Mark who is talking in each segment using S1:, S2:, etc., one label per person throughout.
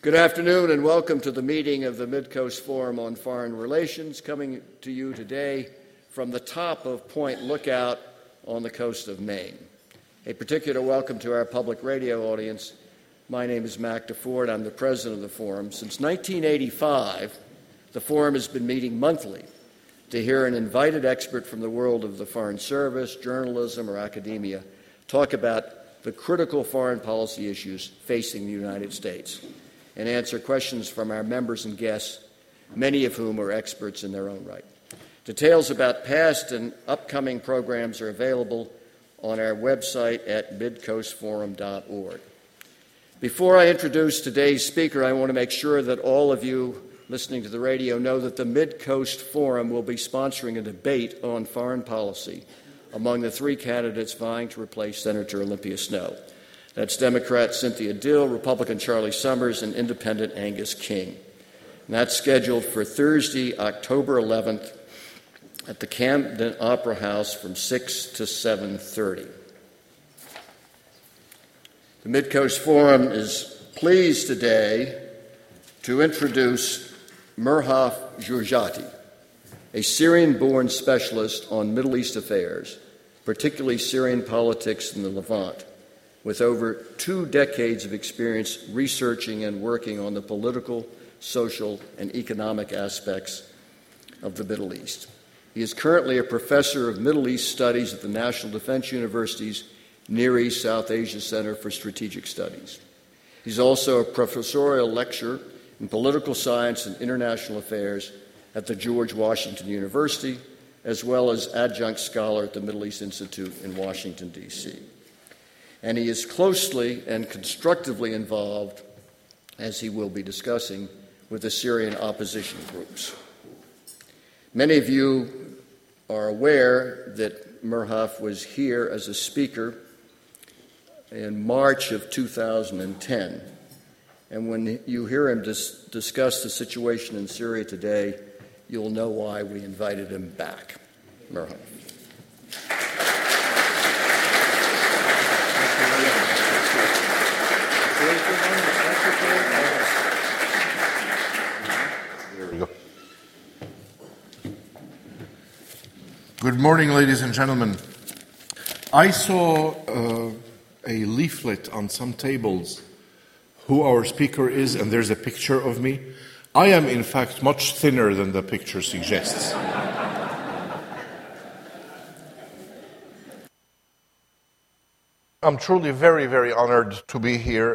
S1: Good afternoon and welcome to the meeting of the Mid-Coast Forum on Foreign Relations, coming to you today from the top of Point Lookout on the coast of Maine. A particular welcome to our public radio audience. My name is Mac DeFord. I'm the president of the Forum. Since 1985, the Forum has been meeting monthly to hear an invited expert from the world of the Foreign Service, journalism, or academia talk about the critical foreign policy issues facing the United States and answer questions from our members and guests, many of whom are experts in their own right. Details about past and upcoming programs are available on our website at midcoastforum.org. Before I introduce today's speaker, I want to make sure that all of you listening to the radio know that the Mid-Coast Forum will be sponsoring a debate on foreign policy among the three candidates vying to replace Senator Olympia Snowe. That's Democrat Cynthia Dill, Republican Charlie Summers, and Independent Angus King. And that's scheduled for Thursday, October 11th at the Camden Opera House from 6 to 7:30. The Mid-Coast Forum is pleased today to introduce Merhaf Jourjati, a Syrian-born specialist on Middle East affairs, particularly Syrian politics in the Levant, with over 2 decades of experience researching and working on the political, social, and economic aspects of the Middle East. He is currently a professor of Middle East Studies at the National Defense University's Near East South Asia Center for Strategic Studies. He's also a professorial lecturer in political science and international affairs at the George Washington University, as well as adjunct scholar at the Middle East Institute in Washington, D.C. And he is closely and constructively involved, as he will be discussing, with the Syrian opposition groups. Many of you are aware that Merhaf was here as a speaker in March of 2010. And when you hear him discuss the situation in Syria today, you'll know why we invited him back. Merhaf.
S2: There we go. Good morning, ladies and gentlemen. I saw a leaflet on some tables who our speaker is, and there's a picture of me. I am, in fact, much thinner than the picture suggests. I'm truly very, very honored to be here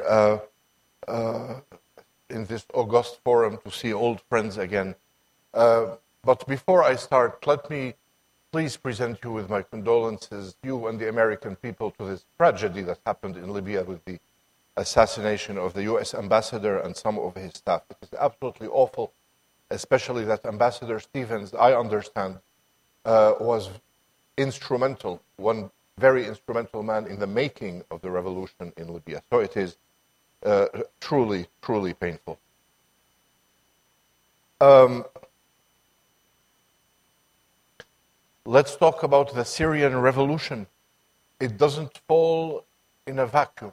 S2: in this august forum to see old friends again. But before I start, let me please present you with my condolences, you and the American people, to this tragedy that happened in Libya with the assassination of the U.S. ambassador and some of his staff. It is absolutely awful, especially that Ambassador Stevens, I understand, was instrumental, one very instrumental man in the making of the revolution in Libya. So it is truly, truly painful. Let's talk about the Syrian revolution. It doesn't fall in a vacuum.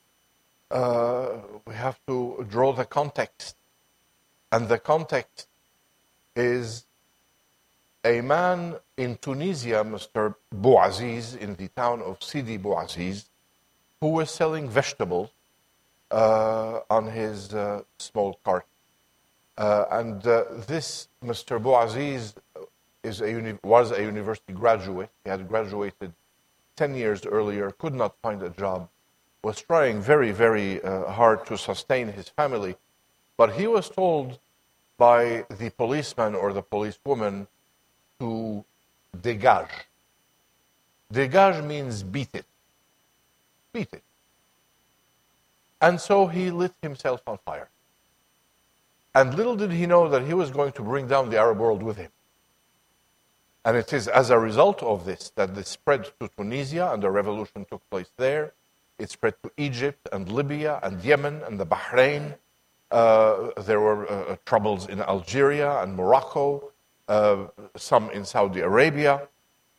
S2: We have to draw the context. And the context is a man in Tunisia, Mr. Bouaziz, in the town of Sidi Bouaziz, who was selling vegetables on his small cart. And this Mr. Bouaziz was a university graduate. He had graduated 10 years earlier, could not find a job, was trying very, very hard to sustain his family. But he was told by the policeman or the policewoman to dégage. Dégage means beat it. Beat it. And so he lit himself on fire. And little did he know that he was going to bring down the Arab world with him. And it is as a result of this that this spread to Tunisia, and the revolution took place there. It spread to Egypt and Libya and Yemen and the Bahrain. There were troubles in Algeria and Morocco, some in Saudi Arabia.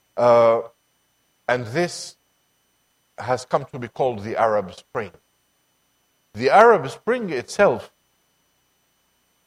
S2: And this has come to be called the Arab Spring. The Arab Spring itself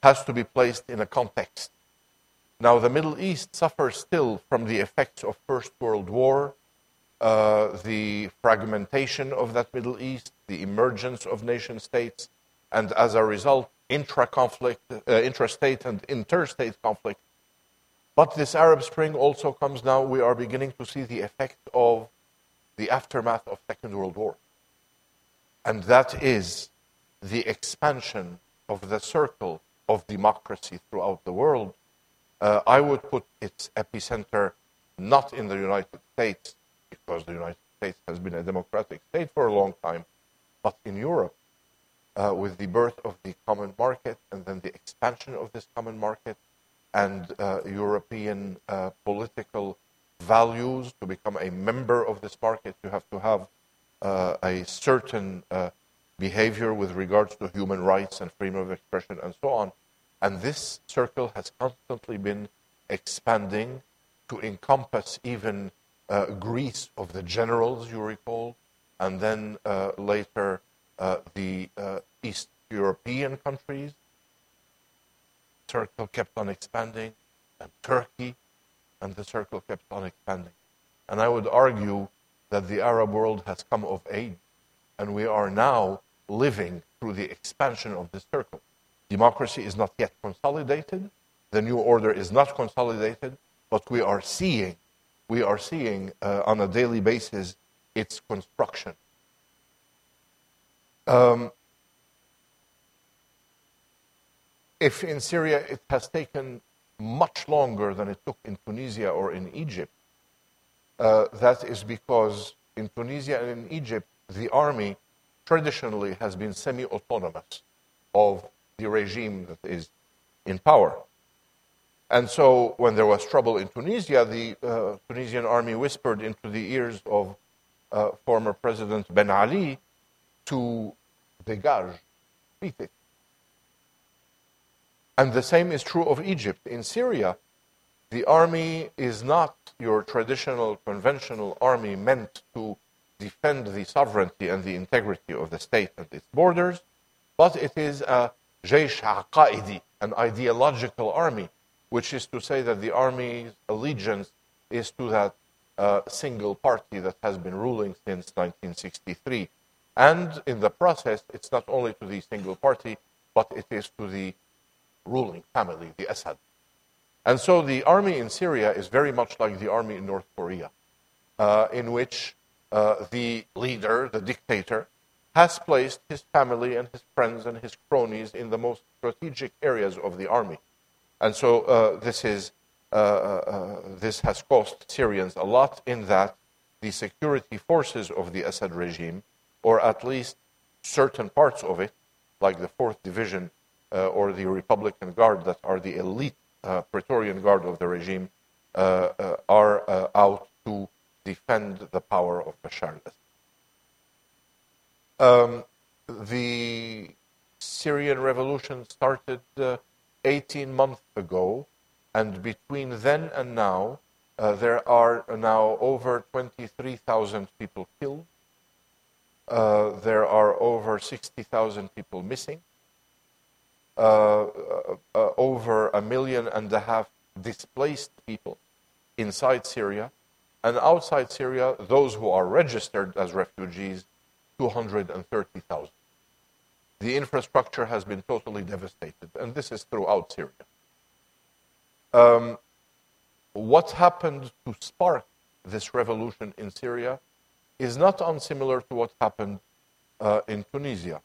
S2: has to be placed in a context. Now, the Middle East suffers still from the effects of First World War, the fragmentation of that Middle East, the emergence of nation states, and as a result, intrastate and interstate conflict. But this Arab Spring also comes now, we are beginning to see the effect of the aftermath of Second World War. And that is the expansion of the circle of democracy throughout the world. I would put its epicenter not in the United States, because the United States has been a democratic state for a long time, but in Europe, with the birth of the common market and then the expansion of this common market and European political values. To become a member of this market, you have to have a certain behavior with regards to human rights and freedom of expression and so on. And this circle has constantly been expanding to encompass even Greece of the generals, you recall, and then later the East European countries. Circle kept on expanding, and Turkey, and the circle kept on expanding. And I would argue that the Arab world has come of age, and we are now living through the expansion of this circle. Democracy is not yet consolidated, the new order is not consolidated, but we are seeing on a daily basis its construction. If in Syria it has taken much longer than it took in Tunisia or in Egypt, that is because in Tunisia and in Egypt, the army traditionally has been semi-autonomous of the regime that is in power. And so when there was trouble in Tunisia, the Tunisian army whispered into the ears of former President Ben Ali to dégage, beat it. And the same is true of Egypt. In Syria, the army is not your traditional, conventional army meant to defend the sovereignty and the integrity of the state and its borders, but it is a jaysh aqaidi, an ideological army, which is to say that the army's allegiance is to that single party that has been ruling since 1963. And in the process, it's not only to the single party, but it is to the ruling family, the Assad. And so the army in Syria is very much like the army in North Korea, in which the leader, the dictator, has placed his family and his friends and his cronies in the most strategic areas of the army. And so this has cost Syrians a lot, in that the security forces of the Assad regime, or at least certain parts of it, like the 4th Division or the Republican Guard, that are the elite Praetorian Guard of the regime, are out to defend the power of Bashar al-Assad. The Syrian revolution started 18 months ago, and between then and now, there are now over 23,000 people killed. There are over 60,000 people missing. Over 1.5 million displaced people inside Syria, and outside Syria, those who are registered as refugees, 230,000. The infrastructure has been totally devastated, and this is throughout Syria. What happened to spark this revolution in Syria is not unsimilar to what happened in Tunisia.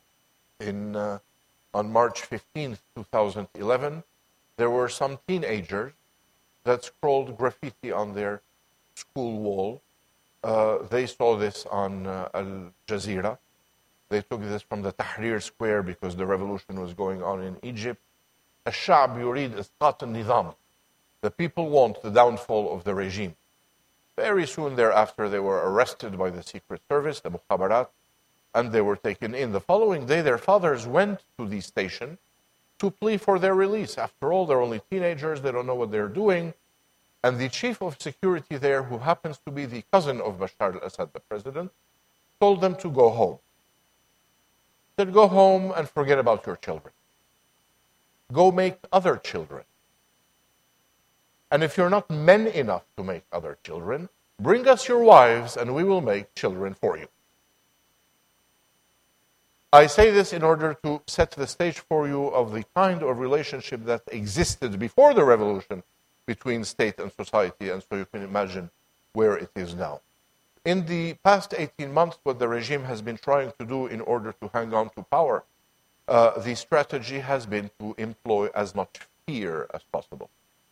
S2: On March 15th, 2011, there were some teenagers that scrawled graffiti on their school wall. They saw this on Al Jazeera. They took this from the Tahrir Square because the revolution was going on in Egypt. الشعب يريد إسقاط النظام. The people want the downfall of the regime. Very soon thereafter, they were arrested by the Secret Service, the Mukhabarat, and they were taken in. The following day, their fathers went to the station to plea for their release. After all, they're only teenagers, they don't know what they're doing. And the chief of security there, who happens to be the cousin of Bashar al-Assad, the president, told them to go home. He said, go home and forget about your children. go make other children. And if you're not men enough to make other children, bring us your wives and we will make children for you. I say this in order to set the stage for you of the kind of relationship that existed before the revolution between state and society, and so you can imagine where it is now. In the past 18 months, what the regime has been trying to do in order to hang on to power, the strategy has been to employ as much fear as possible.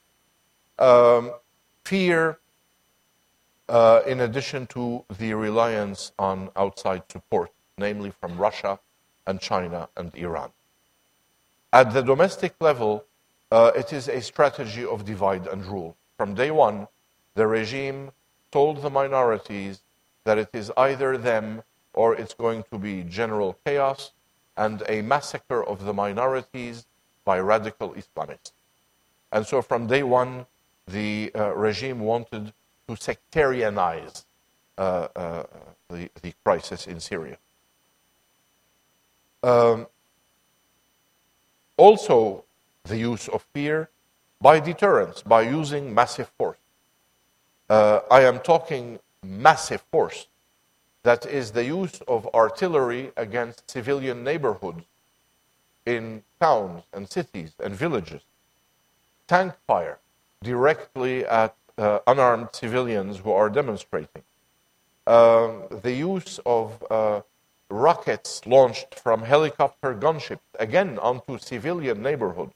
S2: Fear, in addition to the reliance on outside support, namely from Russia and China and Iran. At the domestic level, it is a strategy of divide and rule. From day one, the regime told the minorities that it is either them or it's going to be general chaos and a massacre of the minorities by radical Islamists. And so from day one, the regime wanted to sectarianize the crisis in Syria. Also, the use of fear by deterrence, by using massive force. I am talking massive force. That is the use of artillery against civilian neighborhoods in towns and cities and villages. Tank fire directly at unarmed civilians who are demonstrating. The use of rockets launched from helicopter gunships, again onto civilian neighborhoods.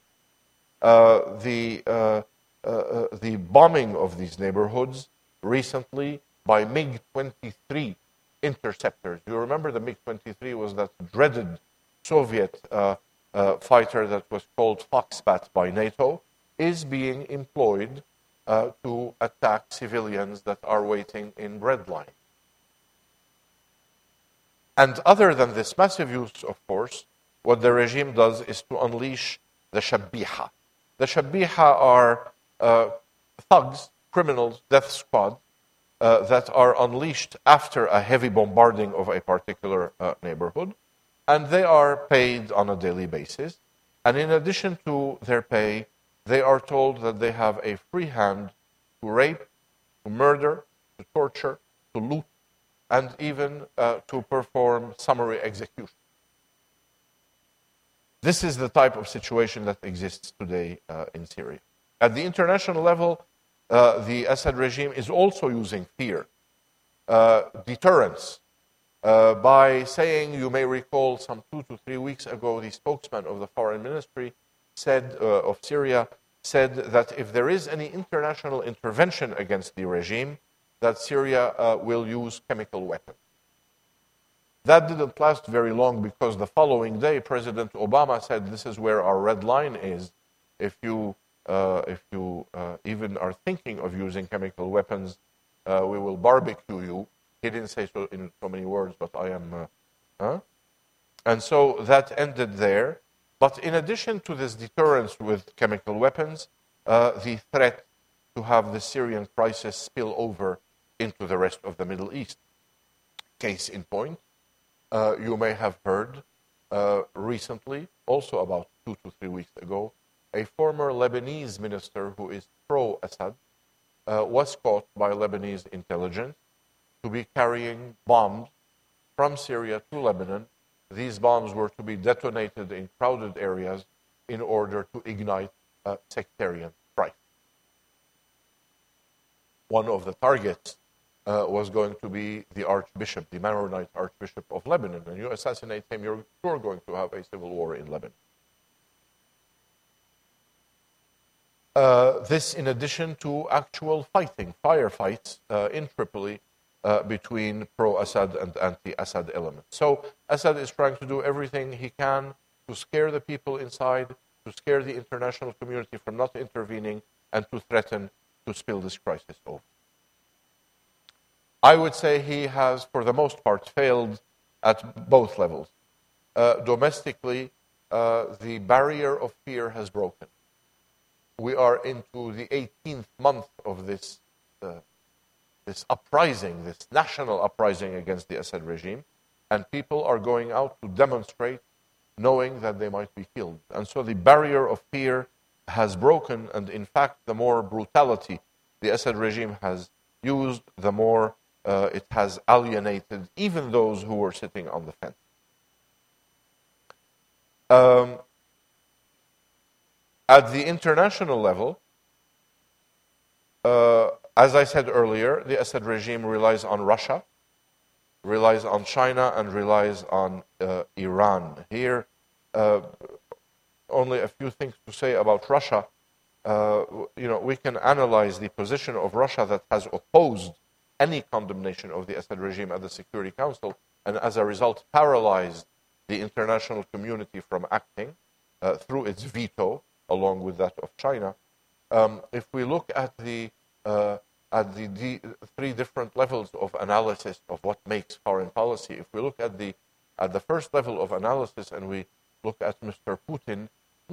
S2: The bombing of these neighborhoods recently by MiG-23 interceptors. You remember the MiG-23 was that dreaded Soviet fighter that was called Foxbat by NATO, is being employed to attack civilians that are waiting in bread lines. And other than this massive use of force, what the regime does is to unleash the Shabbiha. The Shabbiha are thugs, criminals, death squad, that are unleashed after a heavy bombarding of a particular neighborhood, and they are paid on a daily basis. And in addition to their pay, they are told that they have a free hand to rape, to murder, to torture, to loot, and even to perform summary execution. This is the type of situation that exists today in Syria. At the international level, the Assad regime is also using fear, deterrence, by saying, you may recall some 2 to 3 weeks ago, the spokesman of the foreign ministry said, of Syria said that if there is any international intervention against the regime, that Syria will use chemical weapons. That didn't last very long, because the following day, President Obama said, this is where our red line is. If you even are thinking of using chemical weapons, we will barbecue you. He didn't say so in so many words, but I am... And so that ended there. But in addition to this deterrence with chemical weapons, the threat to have the Syrian crisis spill over into the rest of the Middle East. Case in point, you may have heard recently, also about 2 to 3 weeks ago, a former Lebanese minister who is pro-Assad was caught by Lebanese intelligence to be carrying bombs from Syria to Lebanon. These bombs were to be detonated in crowded areas in order to ignite a sectarian strife. One of the targets was going to be the Archbishop, the Maronite Archbishop of Lebanon. And you assassinate him, you're going to have a civil war in Lebanon. This in addition to actual fighting, firefights in Tripoli between pro-Assad and anti-Assad elements. So Assad is trying to do everything he can to scare the people inside, to scare the international community from not intervening, and to threaten to spill this crisis over. I would say he has, for the most part, failed at both levels. Domestically, the barrier of fear has broken. We are into the 18th month of this uprising, this national uprising against the Assad regime, and people are going out to demonstrate knowing that they might be killed. And so the barrier of fear has broken, and in fact, the more brutality the Assad regime has used, the more it has alienated even those who were sitting on the fence. At the international level, as I said earlier, the Assad regime relies on Russia, relies on China, and relies on Iran. Here, only a few things to say about Russia. We can analyze the position of Russia that has opposed any condemnation of the Assad regime at the Security Council, and as a result paralyzed the international community from acting through its veto, along with that of China. If we look at the three different levels of analysis of what makes foreign policy, if we look at the first level of analysis and we look at Mr. Putin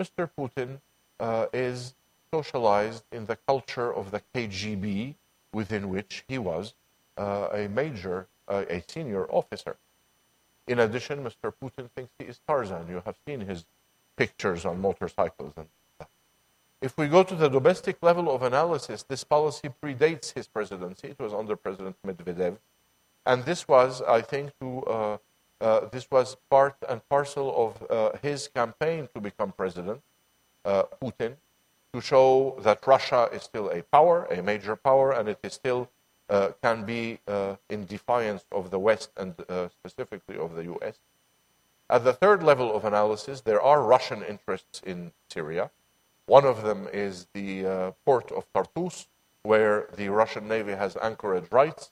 S2: is socialized in the culture of the KGB, within which he was a senior officer. In addition, Mr. Putin thinks he is Tarzan. You have seen his pictures on motorcycles and stuff. If we go to the domestic level of analysis, this policy predates his presidency. It was under President Medvedev. And this was, I think, this was part and parcel of his campaign to become president, Putin, to show that Russia is still a power, a major power, and it is still can be in defiance of the West and specifically of the US. At the third level of analysis, there are Russian interests in Syria. One of them is the port of Tartus, where the Russian Navy has anchorage rights.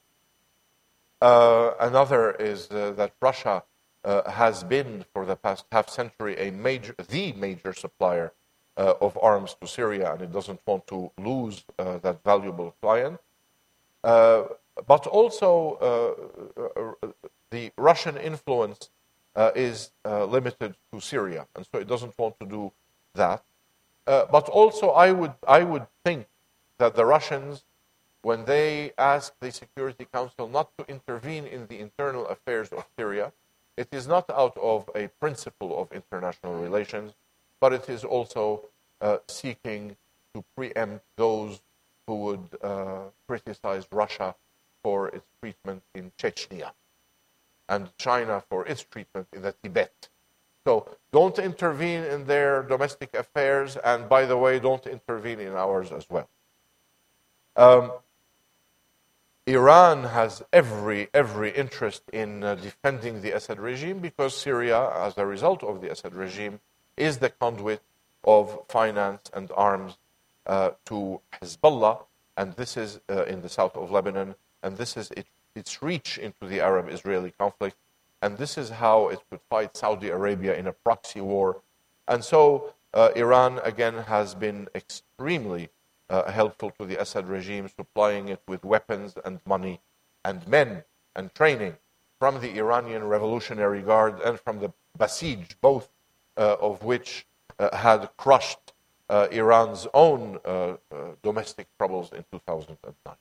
S2: Another is that Russia has been, for the past half-century, the major supplier of arms to Syria, and it doesn't want to lose that valuable client. But also, the Russian influence is limited to Syria, and so it doesn't want to do that. But also, I would think that the Russians, when they ask the Security Council not to intervene in the internal affairs of Syria, it is not out of a principle of international relations, but it is also seeking to preempt those who would criticize Russia for its treatment in Chechnya and China for its treatment in the Tibet. So don't intervene in their domestic affairs, and by the way, don't intervene in ours as well. Iran has every interest in defending the Assad regime, because Syria, as a result of the Assad regime, is the conduit of finance and arms to Hezbollah, and this is in the south of Lebanon, and this is its reach into the Arab-Israeli conflict, and this is how it could fight Saudi Arabia in a proxy war. And so Iran, again, has been extremely helpful to the Assad regime, supplying it with weapons and money and men and training from the Iranian Revolutionary Guard and from the Basij, both of which had crushed Iran's own domestic troubles in 2009.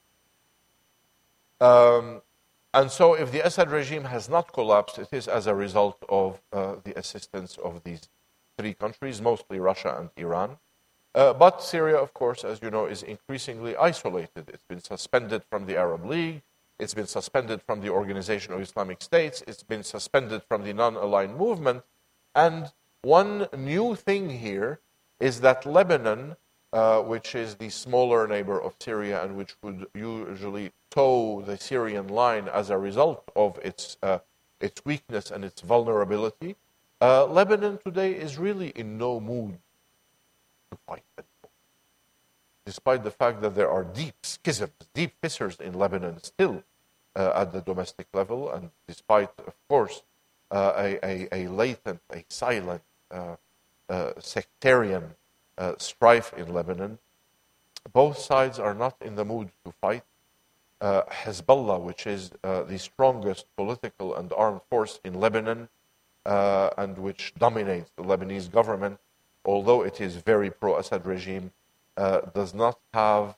S2: And so if the Assad regime has not collapsed, it is as a result of the assistance of these three countries, mostly Russia and Iran. But Syria, of course, as you know, is increasingly isolated. It's been suspended from the Arab League. It's been suspended from the Organization of Islamic States. It's been suspended from the non-aligned movement. And one new thing here is that Lebanon, which is the smaller neighbor of Syria and which would usually toe the Syrian line as a result of its weakness and its vulnerability, Lebanon today is really in no mood to fight anymore. Despite the fact that there are deep schisms, deep fissures in Lebanon still at the domestic level, and despite, of course, a latent, a silent sectarian strife in Lebanon, both sides are not in the mood to fight. Hezbollah, which is the strongest political and armed force in Lebanon, and which dominates the Lebanese government, although it is very pro-Assad regime, does not have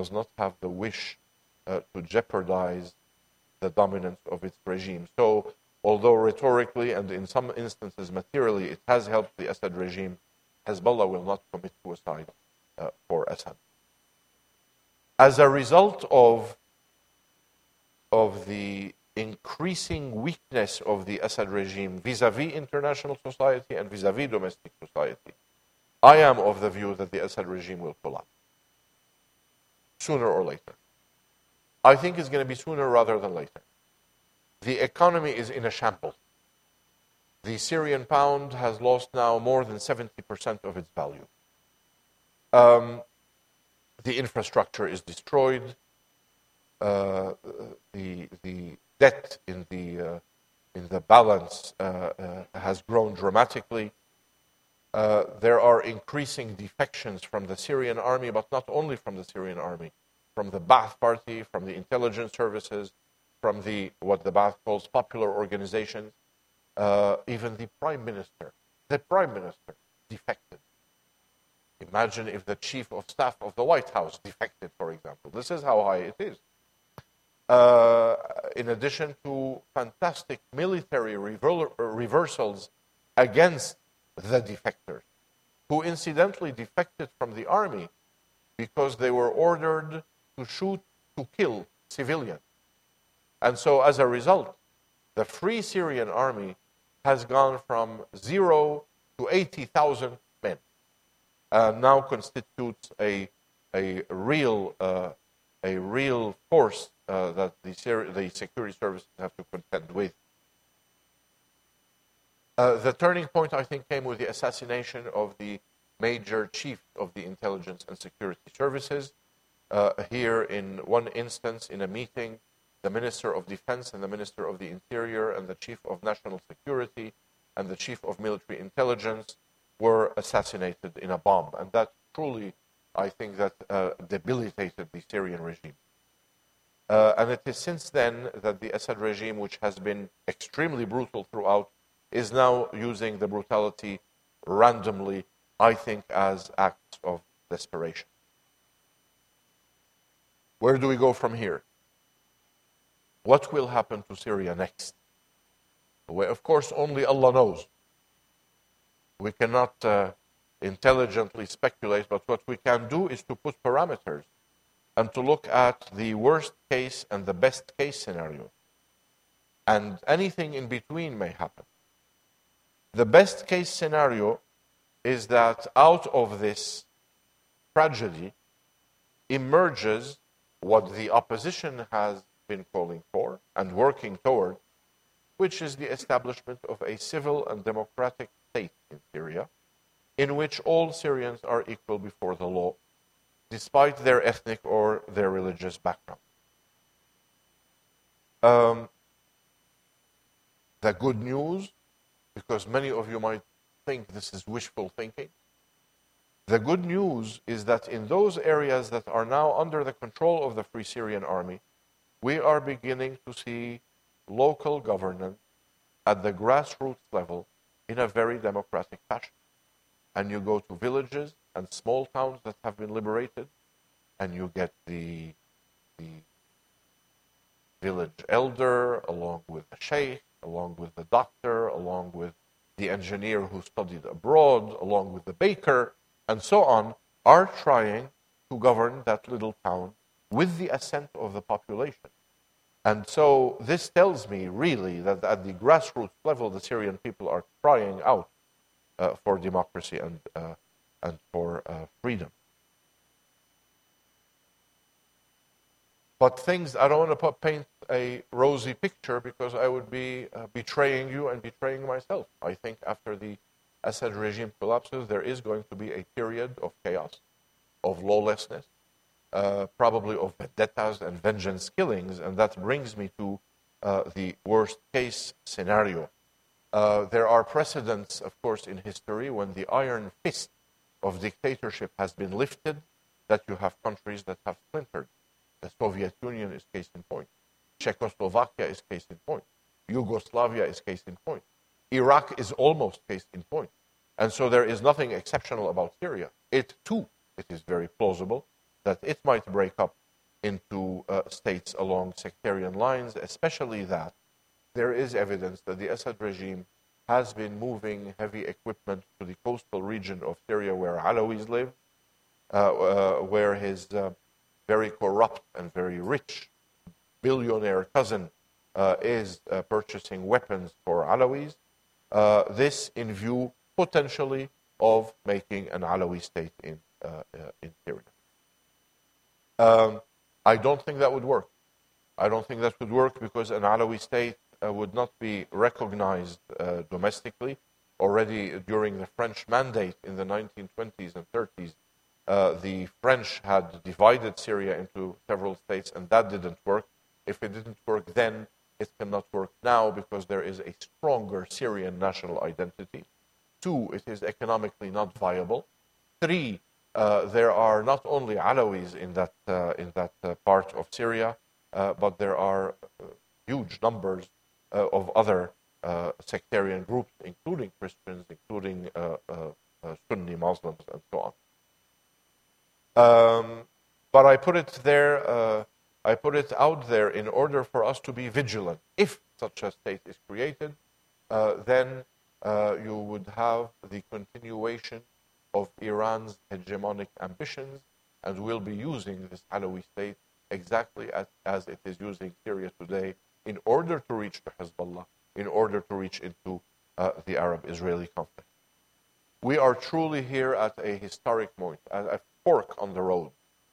S2: the wish to jeopardize the dominance of its regime. So although rhetorically and in some instances materially it has helped the Assad regime, Hezbollah will not commit suicide for Assad. As a result of the increasing weakness of the Assad regime vis-à-vis international society and vis-à-vis domestic society, I am of the view that the Assad regime will collapse, sooner or later. I think it's going to be sooner rather than later. The economy is in a shambles. The Syrian pound has lost now more than 70% of its value. The infrastructure is destroyed. The debt in the balance has grown dramatically. There are increasing defections from the Syrian army, but not only from the Syrian army, from the Ba'ath Party, from the intelligence services, from what the Ba'ath calls popular organizations, even the Prime Minister. The Prime Minister defected. Imagine if the Chief of Staff of the White House defected, for example. This is how high it is. In addition to fantastic military reversals against the defectors, who incidentally defected from the army because they were ordered to kill civilians. And so as a result, the Free Syrian Army has gone from 0 to 80,000 men, and now constitutes a real force that the security services have to contend with. The turning point, I think, came with the assassination of the major chief of the intelligence and security services. Here, in one instance, in a meeting, the Minister of Defense and the Minister of the Interior and the Chief of National Security and the Chief of Military Intelligence were assassinated in a bomb. And that truly, I think, that debilitated the Syrian regime. And it is since then that the Assad regime, which has been extremely brutal throughout, is now using the brutality randomly, I think, as acts of desperation. Where do we go from here? What will happen to Syria next? Well, of course, only Allah knows. We cannot intelligently speculate, but what we can do is to put parameters and to look at the worst case and the best case scenario. And anything in between may happen. The best case scenario is that out of this tragedy emerges what the opposition has been calling for and working toward, which is the establishment of a civil and democratic state in Syria, in which all Syrians are equal before the law, despite their ethnic or their religious background. The good news, because many of you might think this is wishful thinking, the good news is that in those areas that are now under the control of the Free Syrian Army, we are beginning to see local governance at the grassroots level in a very democratic fashion. And you go to villages and small towns that have been liberated, and you get the village elder, along with the sheikh, along with the doctor, along with the engineer who studied abroad, along with the baker, and so on, are trying to govern that little town with the assent of the population. And so this tells me really that at the grassroots level, the Syrian people are crying out for democracy and for freedom. But I don't want to paint a rosy picture, because I would be betraying you and betraying myself. I think after the Assad regime collapses, there is going to be a period of chaos, of lawlessness, probably of vendettas and vengeance killings, and that brings me to the worst case scenario. There are precedents, of course, in history when the iron fist of dictatorship has been lifted, that you have countries that have splintered. The Soviet Union is case in point. Czechoslovakia is case in point. Yugoslavia is case in point. Iraq is almost case in point. And so there is nothing exceptional about Syria. It is very plausible that it might break up into states along sectarian lines, especially that there is evidence that the Assad regime has been moving heavy equipment to the coastal region of Syria where Alawis live, where his very corrupt and very rich billionaire cousin is purchasing weapons for Alawis. This in view, potentially, of making an Alawi state in Syria. I don't think that would work. I don't think that would work because an Alawi state would not be recognized domestically. Already during the French mandate in the 1920s and 30s, the French had divided Syria into several states, and that didn't work. If it didn't work then, it cannot work now because there is a stronger Syrian national identity. 2, it is economically not viable. 3, there are not only Alawis in that part of Syria, but there are huge numbers of other sectarian groups, including Christians, including Sunni Muslims, and so on. But I put it there. I put it out there in order for us to be vigilant. If such a state is created, then you would have the continuation of Iran's hegemonic ambitions, and will be using this Alawi state exactly as it is using Syria today in order to reach to Hezbollah, in order to reach into the Arab-Israeli conflict. We are truly here at a historic point, at a fork on the road.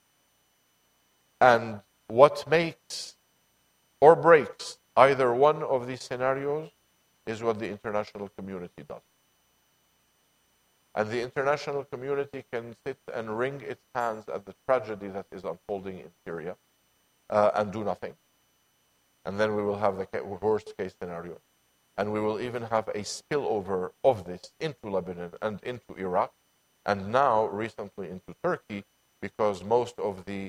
S2: And what makes or breaks either one of these scenarios is what the international community does. And the international community can sit and wring its hands at the tragedy that is unfolding in Syria and do nothing. And then we will have the worst case scenario. And we will even have a spillover of this into Lebanon and into Iraq, and now recently into Turkey, because most of the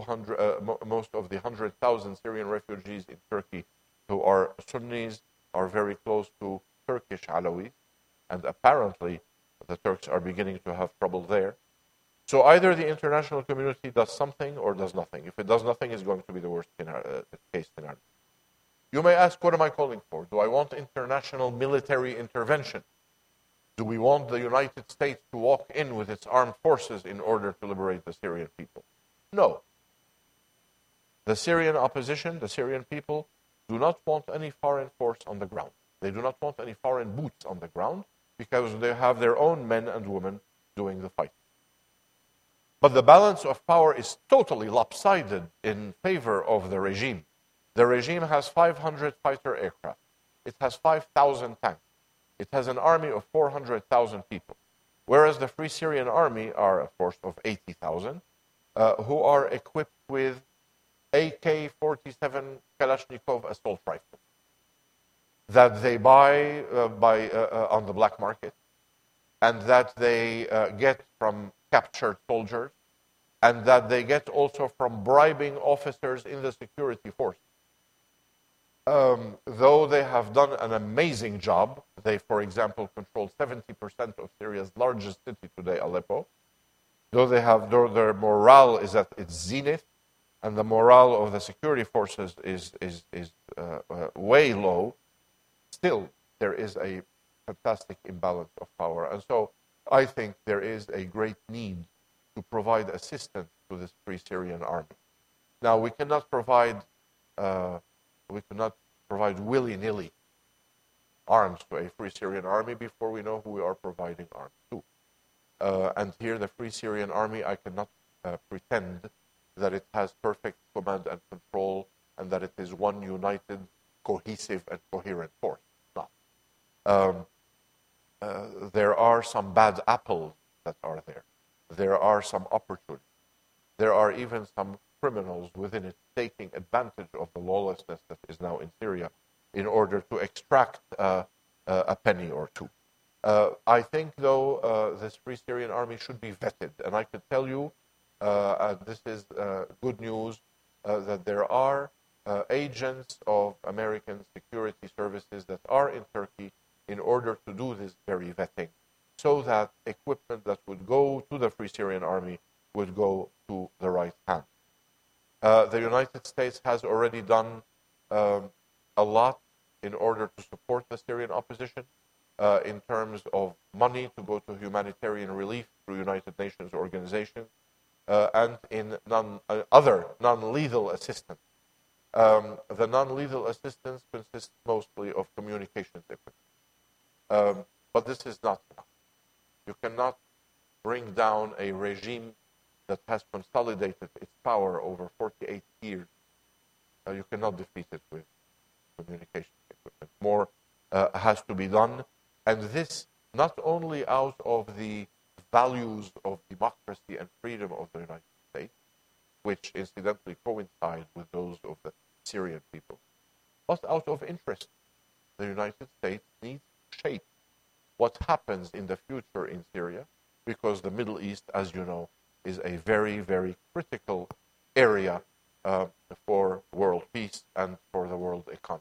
S2: 100,000 Syrian refugees in Turkey who are Sunnis are very close to Turkish Alawis, and apparently the Turks are beginning to have trouble there. So either the international community does something or does nothing. If it does nothing, it's going to be the worst case scenario. You may ask, what am I calling for? Do I want international military intervention? Do we want the United States to walk in with its armed forces in order to liberate the Syrian people? No. The Syrian opposition, the Syrian people, do not want any foreign force on the ground. They do not want any foreign boots on the ground because they have their own men and women doing the fight. But the balance of power is totally lopsided in favor of the regime. The regime has 500 fighter aircraft. It has 5,000 tanks. It has an army of 400,000 people. Whereas the Free Syrian Army are a force of 80,000 who are equipped with AK-47 Kalashnikov assault rifles that they buy on the black market, and that they get from captured soldiers, and that they get also from bribing officers in the security force. Though they have done an amazing job, they, for example, control 70% of Syria's largest city today, Aleppo. Though their morale is at its zenith, and the morale of the security forces is way low, still there is a fantastic imbalance of power. And so I think there is a great need to provide assistance to this Free Syrian Army. Now, we cannot provide willy-nilly arms to a Free Syrian Army before we know who we are providing arms to. And here, the Free Syrian Army, I cannot pretend that it has perfect command and control and that it is one united, cohesive, and coherent force. No. There are some bad apples that are there. There are some opportunities. There are even some criminals within it taking advantage of the lawlessness that is now in Syria in order to extract a penny or two. I think, though, this Free Syrian Army should be vetted. And I could tell you, this is good news, that there are agents of American security services that are in Turkey in order to do this very vetting, so that equipment that would go to the Free Syrian Army would go to the right hand. The United States has already done a lot in order Syrian opposition in terms of money to go to humanitarian relief through United Nations organizations and in other non-lethal assistance. The non-lethal assistance consists mostly of communications equipment. But this is not enough. You cannot bring down a regime that has consolidated its power over 48 years. You cannot defeat it with communication equipment. More has to be done, and this not only out of the values of democracy and freedom of the United States, which incidentally coincide with those of the Syrian people, but out of interest. The United States needs to shape what happens in the future in Syria, because the Middle East, as you know, is a very, very critical area for world peace and for the world economy.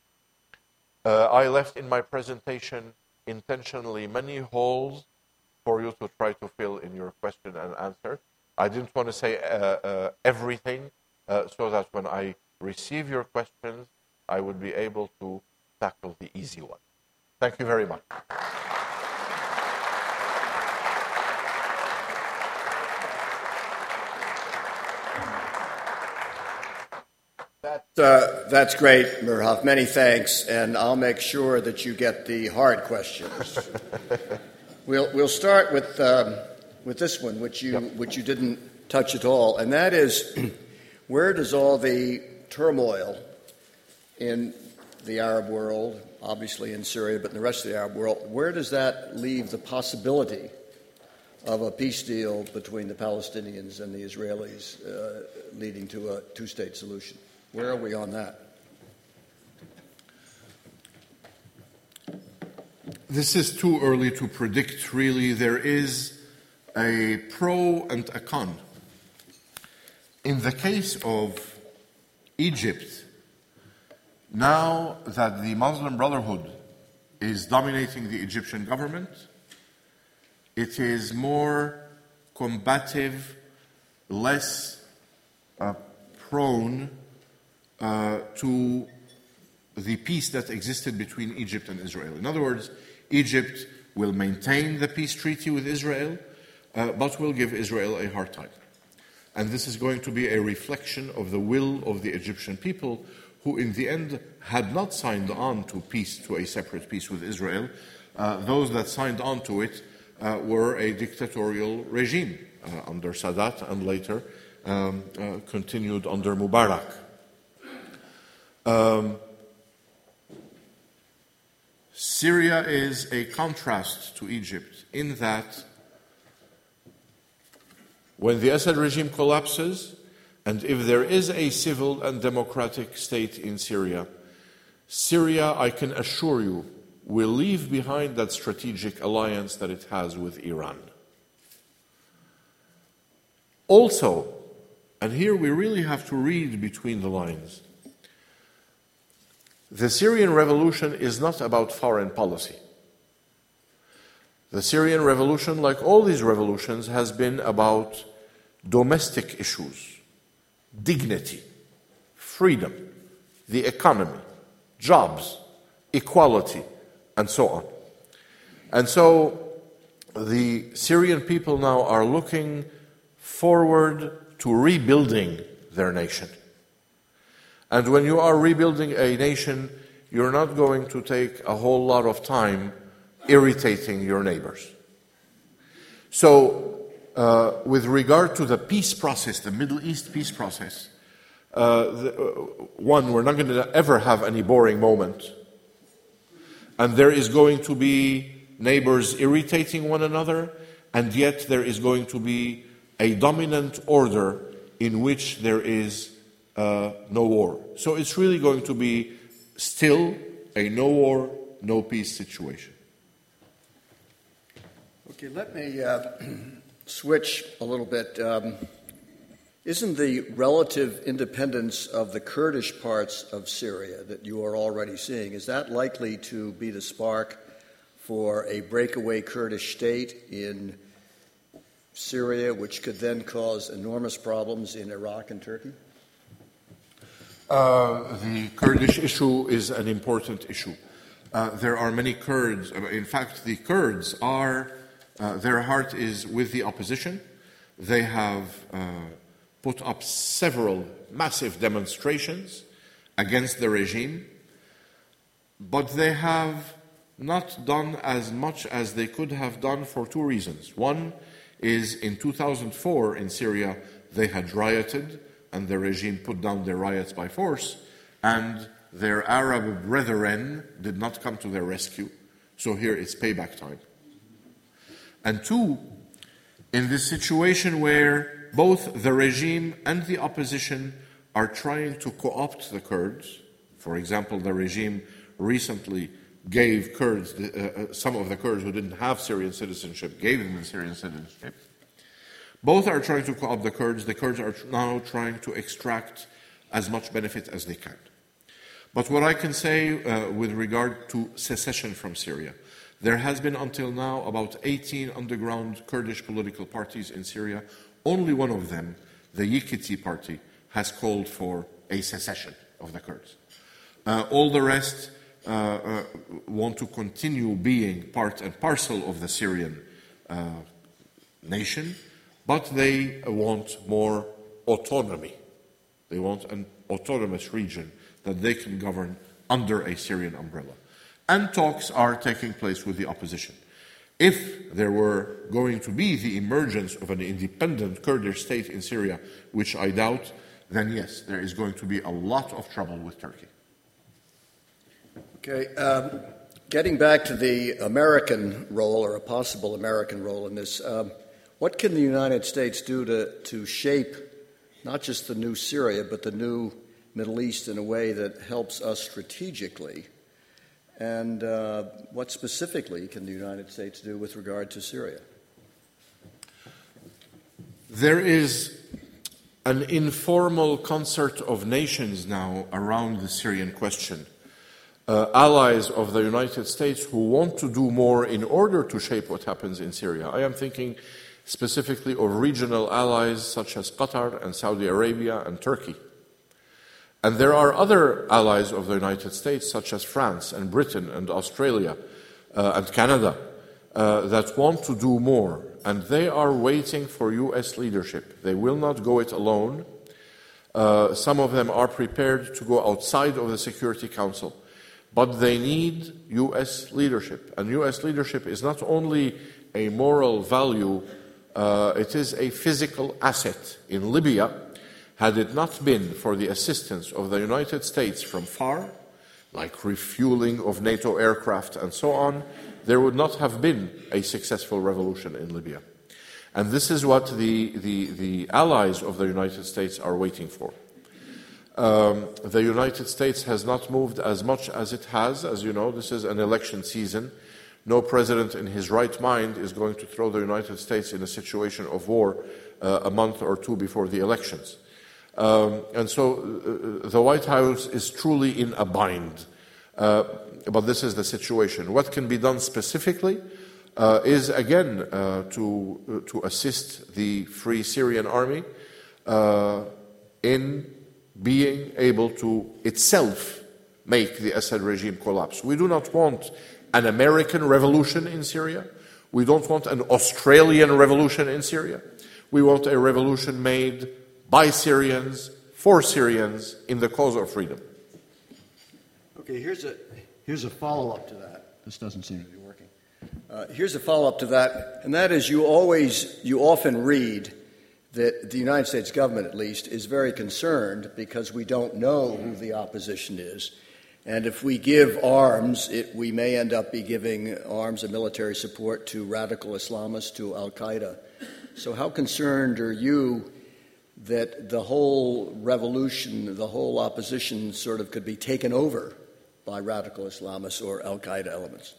S2: I left in my presentation intentionally many holes for you to try to fill in your question and answer. I didn't want to say everything so that when I receive your questions, I would be able to tackle the easy one. Thank you very much.
S1: That's great, Mirhaf. Many thanks, and I'll make sure that you get the hard questions. We'll start with this one, which you didn't touch at all, and that is, where does all the turmoil in the Arab world, obviously in Syria, but in the rest of the Arab world, where does that leave the possibility of a peace deal between the Palestinians and the Israelis leading to a two-state solution? Where are we on that?
S2: This is too early to predict, really. There is a pro and a con. In the case of Egypt, now that the Muslim Brotherhood is dominating the Egyptian government, it is more combative, less prone to the peace that existed between Egypt and Israel. In other words, Egypt will maintain the peace treaty with Israel, but will give Israel a hard time. And this is going to be a reflection of the will of the Egyptian people, who in the end had not signed on to peace, to a separate peace with Israel. Those that signed on to it were a dictatorial regime under Sadat, and later continued under Mubarak. Syria is a contrast to Egypt in that when the Assad regime collapses, and if there is a civil and democratic state in Syria, Syria, I can assure you, will leave behind that strategic alliance that it has with Iran. Also, and here we really have to read between the lines, the Syrian revolution is not about foreign policy. The Syrian revolution, like all these revolutions, has been about domestic issues, dignity, freedom, the economy, jobs, equality, and so on. And so the Syrian people now are looking forward to rebuilding their nation. And when you are rebuilding a nation, you're not going to take a whole lot of time irritating your neighbors. So, with regard to the peace process, the Middle East peace process, we're not going to ever have any boring moment. And there is going to be neighbors irritating one another, and yet there is going to be a dominant order in which there is no war. So it's really going to be still a no war, no peace situation.
S1: Okay, let me switch a little bit. Isn't the relative independence of the Kurdish parts of Syria that you are already seeing, is that likely to be the spark for a breakaway Kurdish state in Syria, which could then cause enormous problems in Iraq and Turkey?
S2: The Kurdish issue is an important issue. There are many Kurds. In fact, the Kurds are, their heart is with the opposition. They have put up several massive demonstrations against the regime, but they have not done as much as they could have done for two reasons. One is in 2004 in Syria, they had rioted, and the regime put down their riots by force, and their Arab brethren did not come to their rescue. So here it's payback time. And two, in this situation where both the regime and the opposition are trying to co-opt the Kurds, for example, the regime recently gave Kurds, some of the Kurds who didn't have Syrian citizenship, gave them the Syrian citizenship. Both are trying to co-opt the Kurds. The Kurds are now trying to extract as much benefit as they can. But what I can say with regard to secession from Syria, there has been until now about 18 underground Kurdish political parties in Syria. Only one of them, the Yekiti party, has called for a secession of the Kurds. All the rest want to continue being part and parcel of the Syrian nation, but they want more autonomy. They want an autonomous region that they can govern under a Syrian umbrella. And talks are taking place with the opposition. If there were going to be the emergence of an independent Kurdish state in Syria, which I doubt, then yes, there is going to be a lot of trouble with Turkey.
S1: Okay, getting back to the American role, or a possible American role in this, what can the United States do to shape not just the new Syria, but the new Middle East in a way that helps us strategically? And what specifically can the United States do with regard to Syria?
S2: There is an informal concert of nations now around the Syrian question. Allies of the United States who want to do more in order to shape what happens in Syria. I am thinking specifically of regional allies such as Qatar and Saudi Arabia and Turkey. And there are other allies of the United States, such as France and Britain and Australia and Canada, that want to do more. And they are waiting for U.S. leadership. They will not go it alone. Some of them are prepared to go outside of the Security Council. But they need U.S. leadership. And U.S. leadership is not only a moral value, it is a physical asset. In Libya, had it not been for the assistance of the United States from far, like refueling of NATO aircraft and so on, there would not have been a successful revolution in Libya. And this is what the allies of the United States are waiting for. The United States has not moved as much as it has. As you know, this is an election season. No president in his right mind is going to throw the United States in a situation of war a month or two before the elections. And so the White House is truly in a bind. But this is the situation. What can be done specifically is, again, to assist the Free Syrian Army in being able to itself make the Assad regime collapse. We do not want an American revolution in Syria. We don't want an Australian revolution in Syria. We want a revolution made by Syrians, for Syrians, in the cause of freedom.
S1: Okay, here's a follow-up to that. This doesn't seem to be working. Here's a follow-up to that, and that is you often read that the United States government, at least, is very concerned because we don't know who the opposition is. And if we give arms, we may end up giving arms and military support to radical Islamists, to al-Qaeda. So how concerned are you that the whole revolution, the whole opposition sort of could be taken over by radical Islamists or al-Qaeda elements?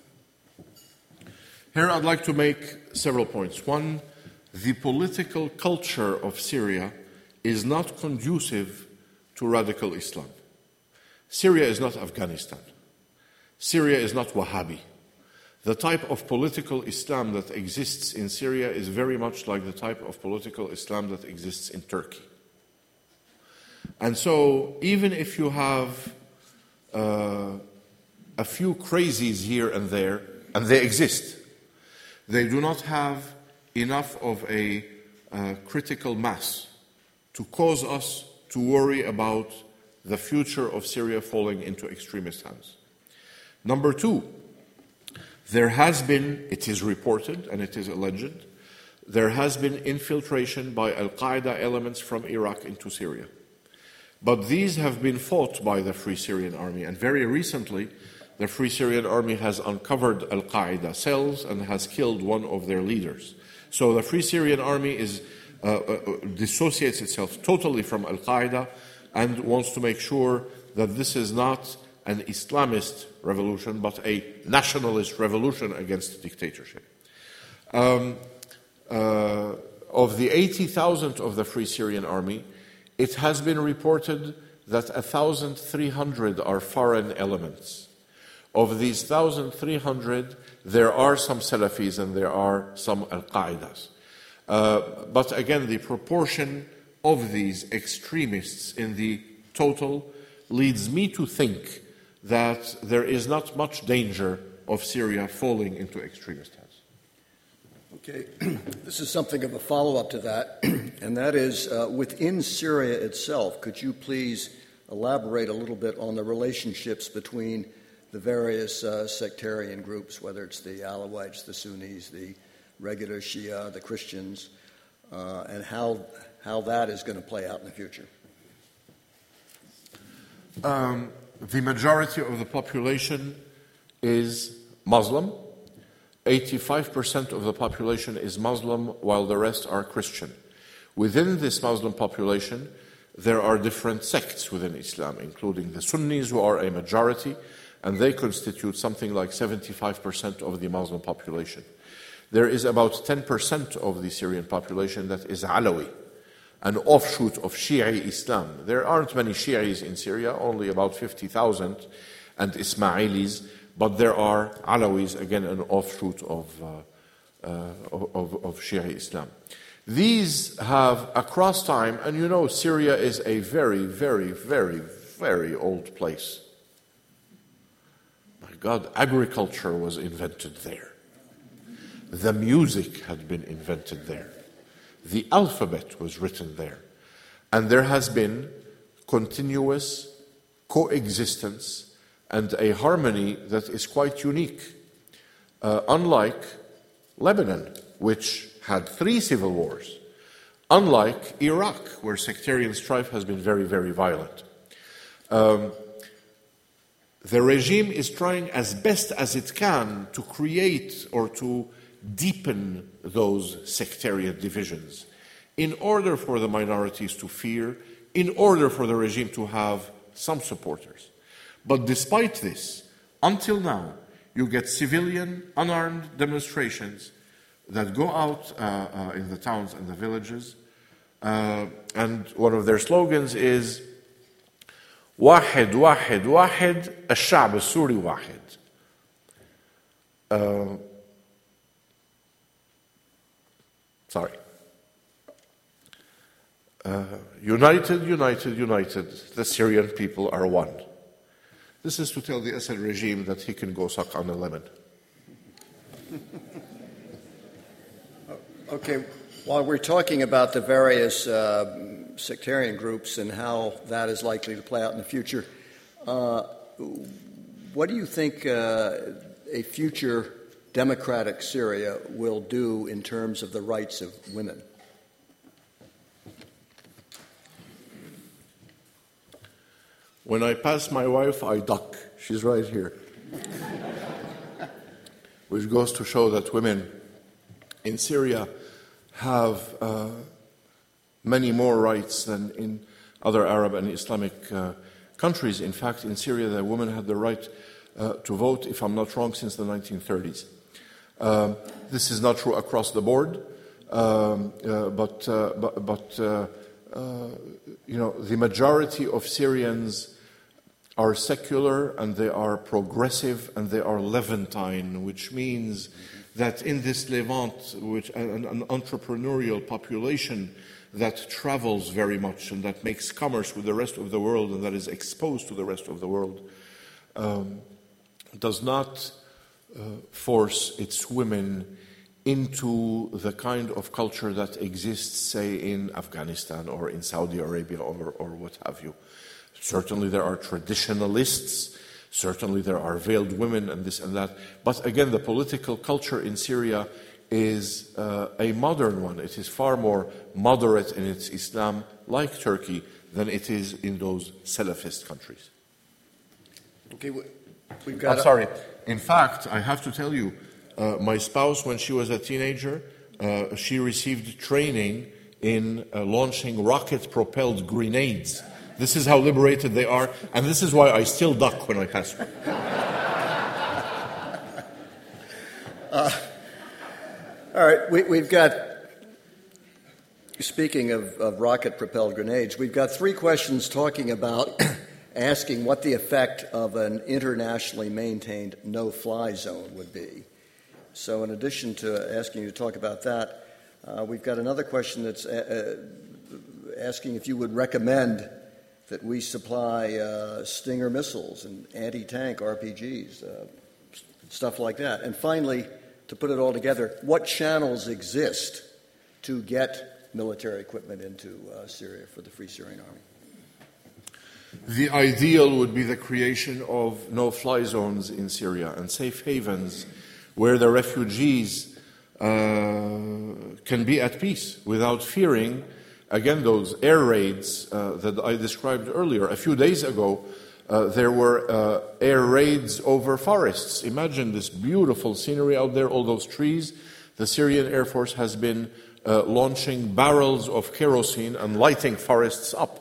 S2: Here I'd like to make several points. One, the political culture of Syria is not conducive to radical Islam. Syria is not Afghanistan. Syria is not Wahhabi. The type of political Islam that exists in Syria is very much like the type of political Islam that exists in Turkey. And so even if you have a few crazies here and there, and they exist. They do not have enough of a critical mass to cause us to worry about the future of Syria falling into extremist hands. Number two, there has been, it is reported and it is alleged, there has been infiltration by Al-Qaeda elements from Iraq into Syria. But these have been fought by the Free Syrian Army, and very recently the Free Syrian Army has uncovered Al-Qaeda cells and has killed one of their leaders. So the Free Syrian Army dissociates itself totally from Al-Qaeda and wants to make sure that this is not an Islamist revolution, but a nationalist revolution against dictatorship. Of the 80,000 of the Free Syrian Army, it has been reported that 1,300 are foreign elements. Of these 1,300, there are some Salafis and there are some Al-Qaedas. But again, the proportion of these extremists in the total leads me to think that there is not much danger of Syria falling into extremist hands.
S1: Okay, this is something of a follow-up to that, and that is within Syria itself, could you please elaborate a little bit on the relationships between the various sectarian groups, whether it's the Alawites, the Sunnis, the regular Shia, the Christians, and how that is going to play out in the future?
S2: The majority of the population is Muslim. 85% of the population is Muslim, while the rest are Christian. Within this Muslim population, there are different sects within Islam, including the Sunnis, who are a majority, and they constitute something like 75% of the Muslim population. There is about 10% of the Syrian population that is Alawi, an offshoot of Shi'i Islam. There aren't many Shi'is in Syria, only about 50,000, and Ismailis, but there are Alawis, again an offshoot of Shi'i Islam. These have, across time, and you know Syria is a very, very, very, very old place. My God, agriculture was invented there. The music had been invented there. The alphabet was written there. And there has been continuous coexistence and a harmony that is quite unique. Unlike Lebanon, which had 3 civil wars. Unlike Iraq, where sectarian strife has been very, very violent. The regime is trying as best as it can to create or to deepen those sectarian divisions in order for the minorities to fear, in order for the regime to have some supporters. But despite this, until now, you get civilian, unarmed demonstrations that go out in the towns and the villages, and one of their slogans is واحد واحد واحد الشعب السوري واحد. United, united, united, the Syrian people are one. This is to tell the Assad regime that he can go suck on a lemon.
S1: Okay, while we're talking about the various sectarian groups and how that is likely to play out in the future, what do you think a future democratic Syria will do in terms of the rights of women?
S2: When I pass my wife, I duck. She's right here. Which goes to show that women in Syria have many more rights than in other Arab and Islamic countries. In fact, in Syria, the women had the right to vote, if I'm not wrong, since the 1930s. This is not true across the board, but you know, the majority of Syrians are secular and they are progressive and they are Levantine, which means that in this Levant, which an entrepreneurial population that travels very much and that makes commerce with the rest of the world and that is exposed to the rest of the world, does not force its women into the kind of culture that exists, say, in Afghanistan or in Saudi Arabia or what have you. Certainly there are traditionalists, certainly there are veiled women and this and that, but again, the political culture in Syria is a modern one. It is far more moderate in its Islam, like Turkey, than it is in those Salafist countries.
S1: Okay, we've got.
S2: I'm sorry. In fact, I have to tell you, my spouse, when she was a teenager, she received training in launching rocket-propelled grenades. This is how liberated they are, and this is why I still duck when I pass through.
S1: All right, we've got, speaking of rocket-propelled grenades, we've got 3 questions talking about asking what the effect of an internationally maintained no-fly zone would be. So in addition to asking you to talk about that, we've got another question that's asking if you would recommend that we supply Stinger missiles and anti-tank RPGs, stuff like that. And finally, to put it all together, what channels exist to get military equipment into Syria for the Free Syrian Army?
S2: The ideal would be the creation of no-fly zones in Syria and safe havens where the refugees can be at peace without fearing, again, those air raids that I described earlier. A few days ago, there were air raids over forests. Imagine this beautiful scenery out there, all those trees. The Syrian Air Force has been launching barrels of kerosene and lighting forests up.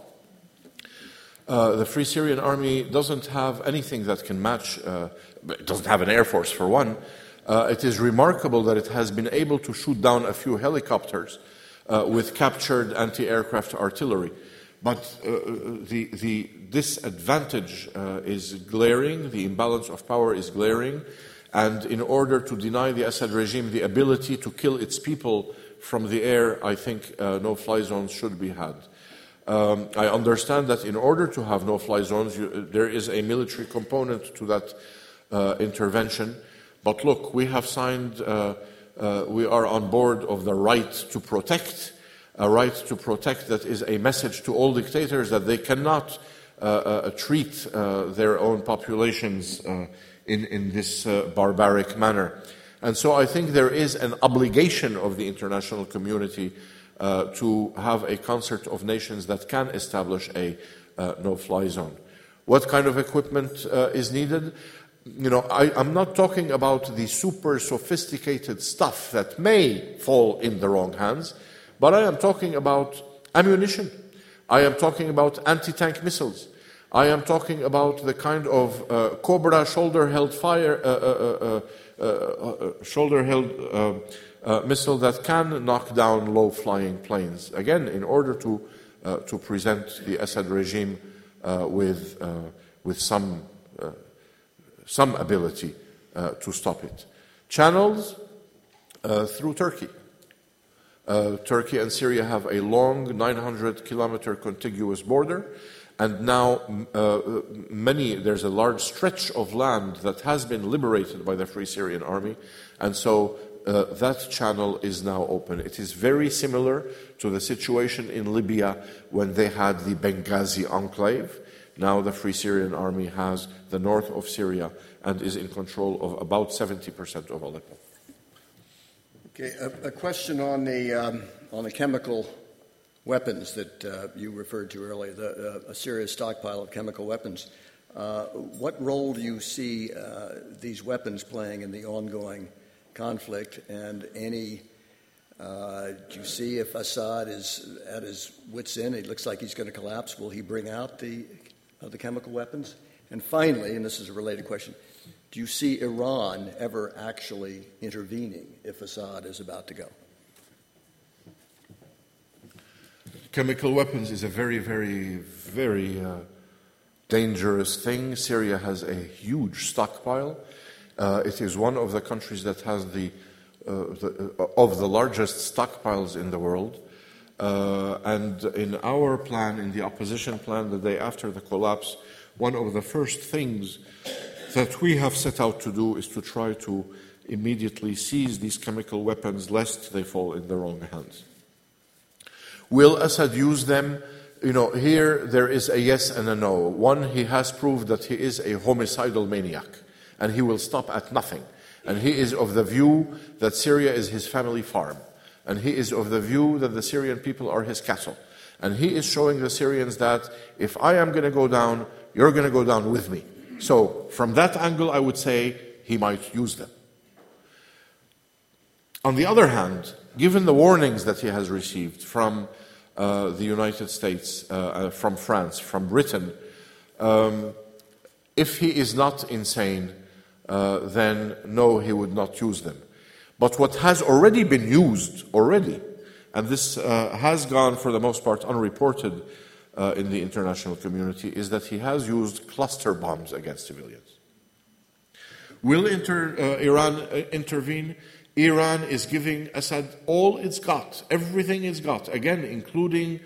S2: The Free Syrian Army doesn't have anything that can match, it doesn't have an air force for one. It is remarkable that it has been able to shoot down a few helicopters with captured anti-aircraft artillery. But the disadvantage is glaring, the imbalance of power is glaring, and in order to deny the Assad regime the ability to kill its people from the air, I think no-fly zones should be had. I understand that in order to have no-fly zones, there is a military component to that intervention. But look, we have signed, we are on board of the right to protect, a right to protect that is a message to all dictators that they cannot treat their own populations in this barbaric manner. And so I think there is an obligation of the international community to have a concert of nations that can establish a no-fly zone. What kind of equipment is needed? You know, I'm not talking about the super sophisticated stuff that may fall in the wrong hands, but I am talking about ammunition. I am talking about anti-tank missiles. I am talking about the kind of Cobra shoulder-held missile that can knock down low-flying planes. Again, in order to present the Assad regime with some ability to stop it. Channels through Turkey. Turkey and Syria have a long 900-kilometer contiguous border, and now there's a large stretch of land that has been liberated by the Free Syrian Army, and so that channel is now open. It is very similar to the situation in Libya when they had the Benghazi enclave. Now the Free Syrian Army has the north of Syria and is in control of about 70% of Aleppo.
S1: Okay, a question on the chemical weapons that you referred to earlier, a serious stockpile of chemical weapons. What role do you see these weapons playing in the ongoing conflict, and do you see if Assad is at his wit's end, it looks like he's going to collapse, will he bring out the chemical weapons? And finally, and this is a related question, do you see Iran ever actually intervening if Assad is about to go?
S2: Chemical weapons is a very, very, very dangerous thing. Syria has a huge stockpile. It is one of the countries that has of the largest stockpiles in the world. And in our plan, in the opposition plan, the day after the collapse, one of the first things that we have set out to do is to try to immediately seize these chemical weapons lest they fall in the wrong hands. Will Assad use them? Here there is a yes and a no. One, he has proved that he is a homicidal maniac, and he will stop at nothing. And he is of the view that Syria is his family farm. And he is of the view that the Syrian people are his cattle. And he is showing the Syrians that if I am going to go down, you're going to go down with me. So from that angle, I would say he might use them. On the other hand, given the warnings that he has received from the United States, from France, from Britain, if he is not insane, then no, he would not use them. But what has already been used, and this has gone for the most part unreported in the international community, is that he has used cluster bombs against civilians. Will Iran intervene? Iran is giving Assad all it's got, everything it's got, again, including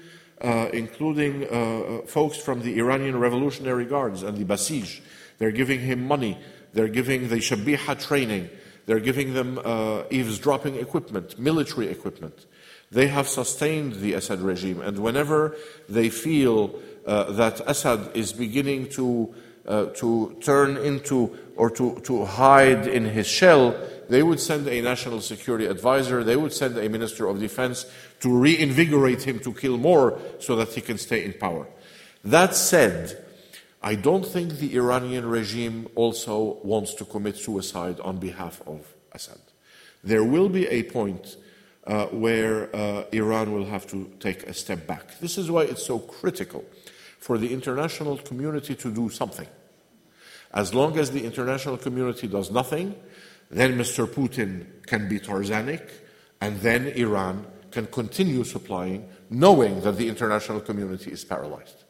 S2: folks from the Iranian Revolutionary Guards and the Basij. They're giving him money. They're giving the Shabiha training. They're giving them eavesdropping equipment, military equipment. They have sustained the Assad regime, and whenever they feel that Assad is beginning to turn into or to hide in his shell, they would send a national security advisor, they would send a minister of defense to reinvigorate him to kill more so that he can stay in power. That said, I don't think the Iranian regime also wants to commit suicide on behalf of Assad. There will be a point where Iran will have to take a step back. This is why it's so critical for the international community to do something. As long as the international community does nothing, then Mr. Putin can be Tarzanic, and then Iran can continue supplying, knowing that the international community is paralyzed.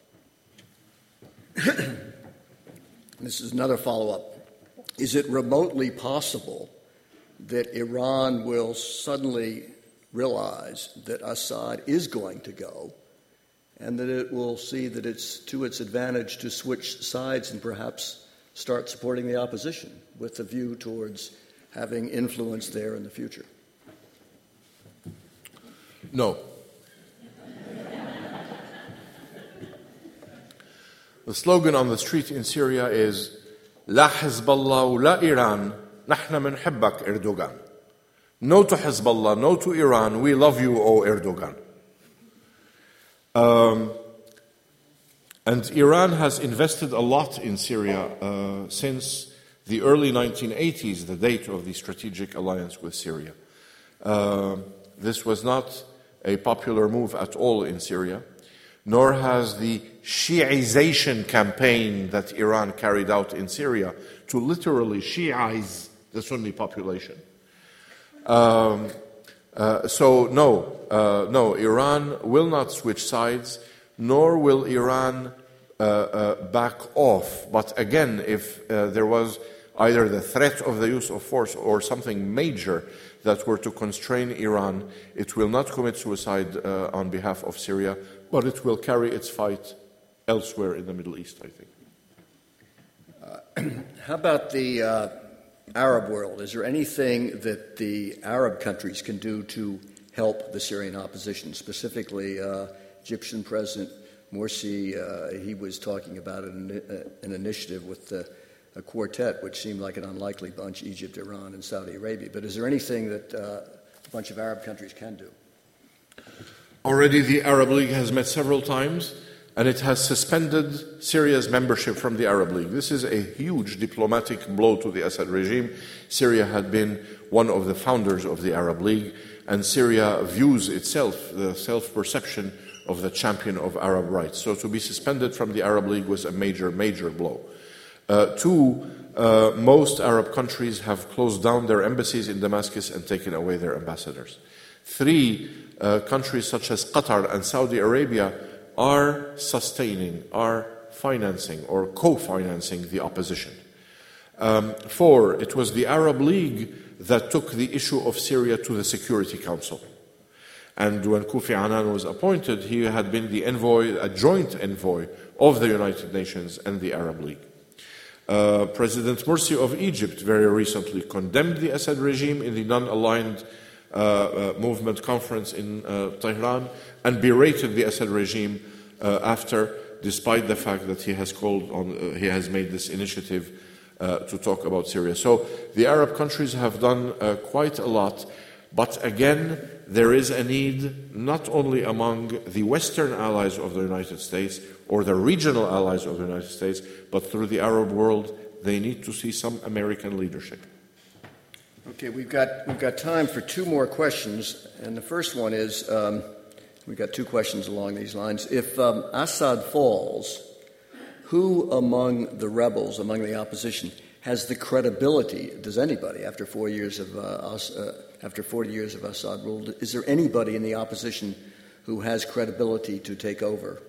S1: This is another follow-up. Is it remotely possible that Iran will suddenly realize that Assad is going to go, and that it will see that it's to its advantage to switch sides and perhaps start supporting the opposition with a view towards having influence there in the future?
S2: No. The slogan on the street in Syria is لا حزب الله ولا إيران نحن بنحبك Erdogan. No to Hezbollah, no to Iran, we love you, O Erdogan. And Iran has invested a lot in Syria since the early 1980s, the date of the strategic alliance with Syria. This was not a popular move at all in Syria, nor has the Shi'ization campaign that Iran carried out in Syria to literally Shi'ize the Sunni population. So no, Iran will not switch sides, nor will Iran back off. But again, if there was either the threat of the use of force or something major that were to constrain Iran, it will not commit suicide on behalf of Syria, but it will carry its fight elsewhere in the Middle East, I think.
S1: How about the Arab world? Is there anything that the Arab countries can do to help the Syrian opposition? Specifically, Egyptian President Morsi, he was talking about an initiative with a quartet, which seemed like an unlikely bunch, Egypt, Iran, and Saudi Arabia. But is there anything that a bunch of Arab countries can do?
S2: Already the Arab League has met several times, and it has suspended Syria's membership from the Arab League. This is a huge diplomatic blow to the Assad regime. Syria had been one of the founders of the Arab League, and Syria views itself, the self-perception of the champion of Arab rights. So to be suspended from the Arab League was a major, major blow. Two, most Arab countries have closed down their embassies in Damascus and taken away their ambassadors. Three, countries such as Qatar and Saudi Arabia are sustaining, are financing or co-financing the opposition. Four, it was the Arab League that took the issue of Syria to the Security Council. And when Kofi Annan was appointed, he had been the envoy, a joint envoy of the United Nations and the Arab League. President Morsi of Egypt very recently condemned the Assad regime in the non-aligned movement conference in Tehran and berated the Assad regime after, despite the fact that he has made this initiative to talk about Syria. So the Arab countries have done quite a lot, but again, there is a need not only among the Western allies of the United States or the regional allies of the United States, but through the Arab world, they need to see some American leadership.
S1: Okay, we've got time for two more questions, and the first one is, we've got two questions along these lines. If Assad falls, who among the rebels, among the opposition, has the credibility? Does anybody, after 40 years of Assad rule, is there anybody in the opposition who has credibility to take over?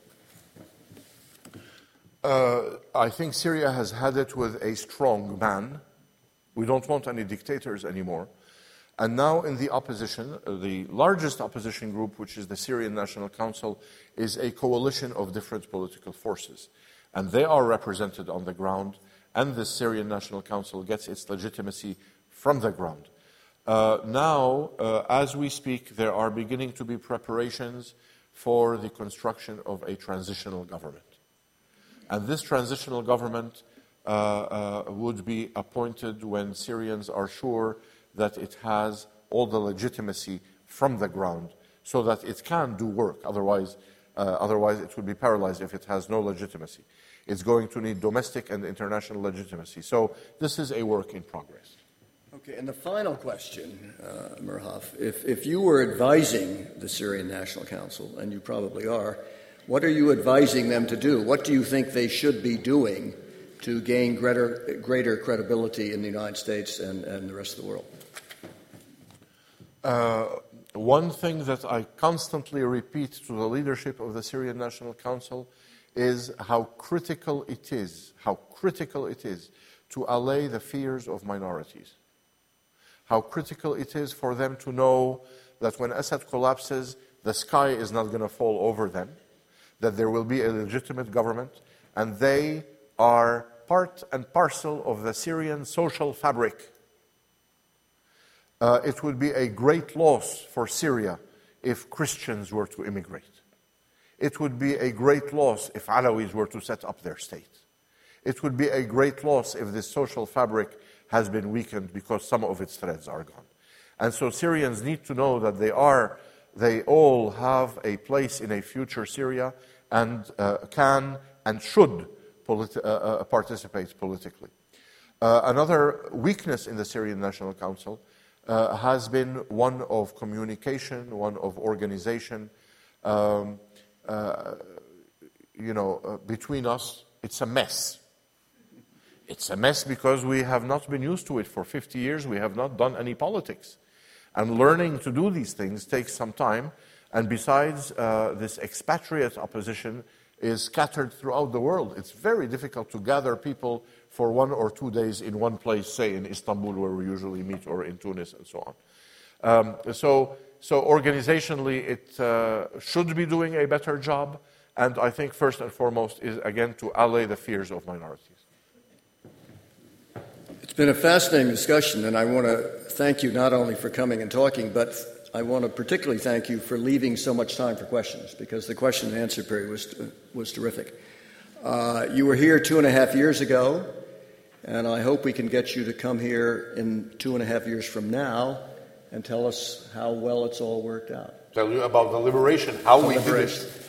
S2: I think Syria has had it with a strong man. We don't want any dictators anymore. And now in the opposition, the largest opposition group, which is the Syrian National Council, is a coalition of different political forces. And they are represented on the ground, and the Syrian National Council gets its legitimacy from the ground. Now, as we speak, there are beginning to be preparations for the construction of a transitional government. And this transitional government would be appointed when Syrians are sure that it has all the legitimacy from the ground so that it can do work. Otherwise it would be paralyzed if it has no legitimacy. It's going to need domestic and international legitimacy. So this is a work in progress.
S1: Okay, and the final question, Merhaf, if you were advising the Syrian National Council, and you probably are, what are you advising them to do? What do you think they should be doing to gain greater credibility in the United States and the rest of the world?
S2: One thing that I constantly repeat to the leadership of the Syrian National Council is how critical it is to allay the fears of minorities. How critical it is for them to know that when Assad collapses, the sky is not going to fall over them, that there will be a legitimate government, and they are part and parcel of the Syrian social fabric. It would be a great loss for Syria if Christians were to immigrate. It would be a great loss if Alawis were to set up their state. It would be a great loss if this social fabric has been weakened because some of its threads are gone. And so Syrians need to know that they all have a place in a future Syria and can and should participate politically. Another weakness in the Syrian National Council has been one of communication, one of organization. Between us, it's a mess. It's a mess because we have not been used to it for 50 years. We have not done any politics. And learning to do these things takes some time. And besides, this expatriate opposition is scattered throughout the world. It's very difficult to gather people for 1 or 2 days in one place, say in Istanbul where we usually meet, or in Tunis and so on. So organizationally, it should be doing a better job. And I think first and foremost is, again, to allay the fears of minorities.
S1: It's been a fascinating discussion, and I want to thank you not only for coming and talking, but I want to particularly thank you for leaving so much time for questions, because the question and answer period was terrific. You were here 2.5 years ago, and I hope we can get you to come here in 2.5 years from now and tell us how well it's all worked out.
S2: Tell you about the liberation, how we did it.